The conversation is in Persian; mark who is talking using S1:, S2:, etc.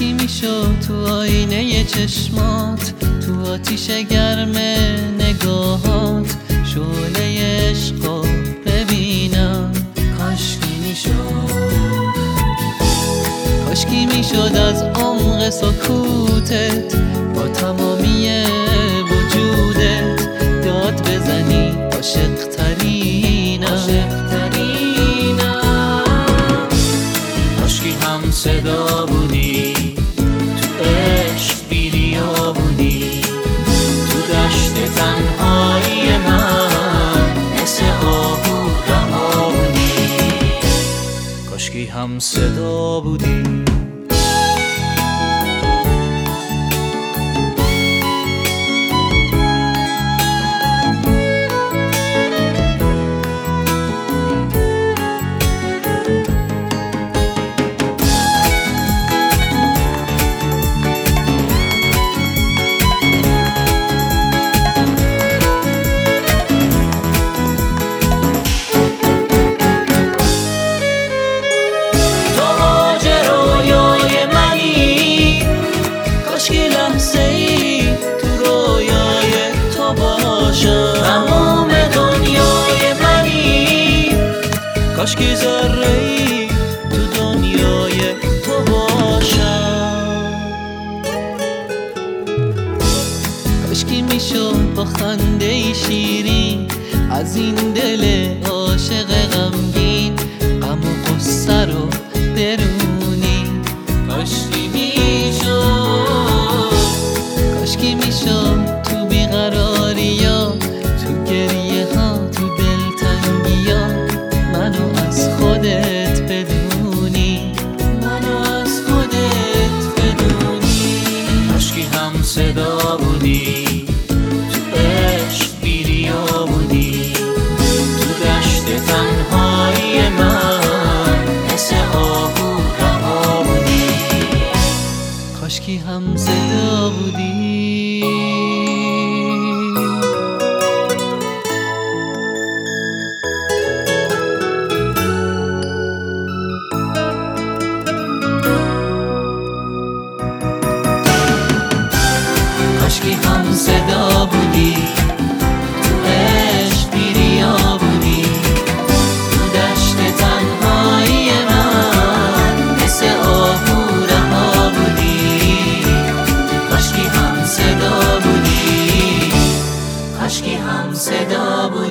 S1: کاشکی میشد تو آینه چشمات، تو آتیش گرم نگاهات شعله عشقو ببینم. کاشکی میشد، کاشکی میشد از عمق سکوتت با تمامی وجودت داد بزنی عاشق ترینم.
S2: کاشکی هم صدا بودی، تو عشق بیریا بودی، تو دشت تنهایی من مثل آهو رها بودی. کاشکی هم صدا بودی.
S1: تمام دنیای منی،
S2: کاشکی ذره‌ای تو دنیای تو باشم.
S1: کاشکی میشد با خنده شیرین از این دل عاشق غمگین غم و غصه رو برونی. کاشکی میشد، کاشکی میشد تو بیقراریا، تو گریه ها، تو دلتنگیا منو از خودت بدونی، منو از خودت بدونی.
S2: کاشکی هم صدا بودی، تو عشق بیریا بودی، تو دشت تنهایی من مثل آهو رها بودی.
S1: کاشکی هم صدا بودی. کاشکی هم صدا بودی، تو عشق بیریا بودی، تو دشت تنهایی من مثل آهو رها بودی. کاشکی هم صدا بودی، کاشکی هم صدا بودی.